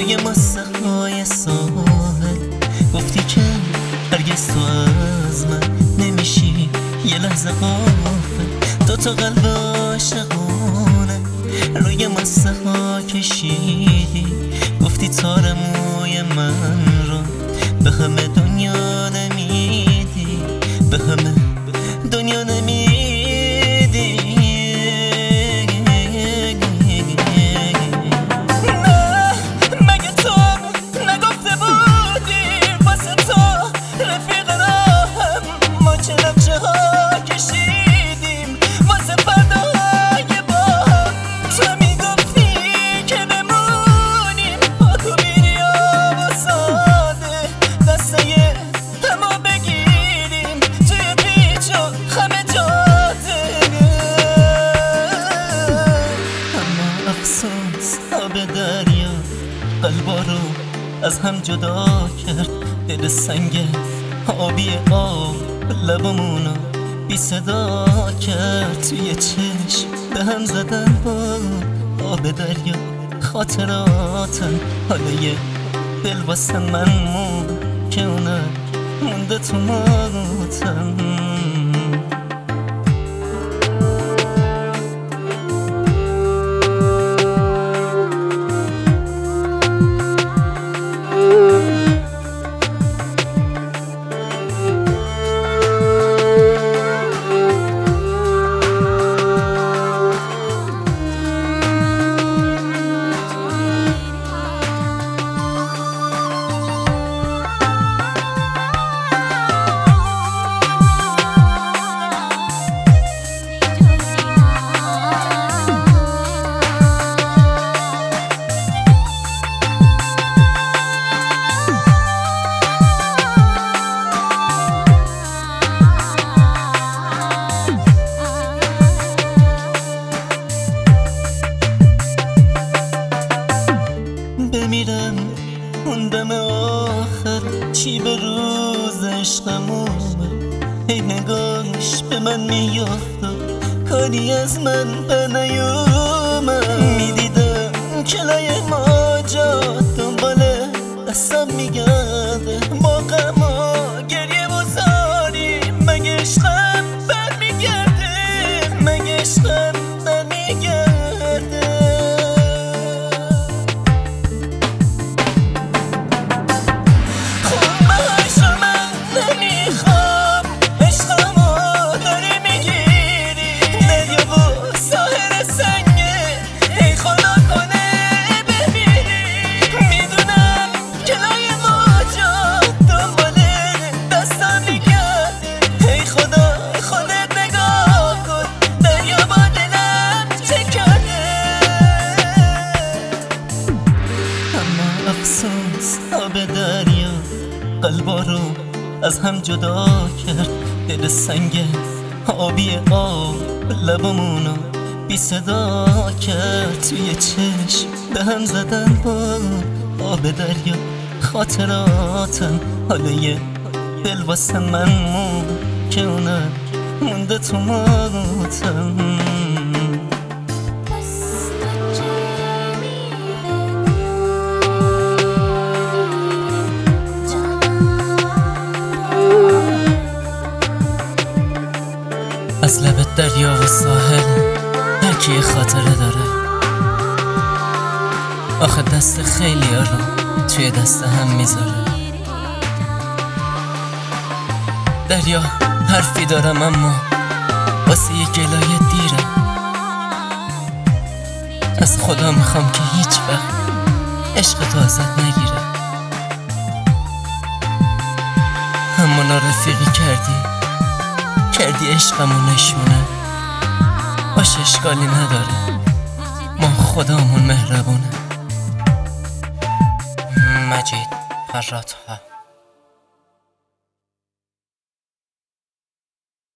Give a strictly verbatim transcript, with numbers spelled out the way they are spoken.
روی ماسه های ساحل گفتی که هرگز تو از من نمیشی یه لحظه غافل. دو تا قلب عاشقانه روی ماسه ها کشیدی، گفتی تار موی من رو به همه دنیا نمیدی، به همه دنیا نمیدی. آب دریا قلبا رو از هم جدا کرد، دل سنگ آبی آب لبامونو بی صدا کرد. توی چشم به هم زدن با آب دریا خاطراتم، حالا یه دل واسه من مون که اونم مونده تو موتم. بمیرم اون دم آخر چی به روز عشقمونه، هی نگاهش به من میافت و کاری از من به نیومد. میدیدم کلای ماجا دنباله دستم میگرده، با غم و گریه و زاری مگه عشقم بر میگرده، مگه عشقم بر میگرده. افسوس آب دریا قلبا رو از هم جدا کرد، دل سنگ آبی آب لبامونو بی صدا کرد. توی چشم به هم زدن با آب دریا خاطراتم، حالا یه دل واسه من مون که اونم مونده تو موتم. از لب دریا و ساحل هر کی یه خاطره داره، آخه دست خیلی ها رو توی دست هم میذاره. دریا حرفی دارم اما واسه یه گلایه دیرم، از خدا میخوام که هیچ وقت عشق تو ازت نگیره. اما نارفیقی کردی کردی عشقمون نشونه، باشه اشکالی نداره، ما خدامون مهربونه. مجید فراتها.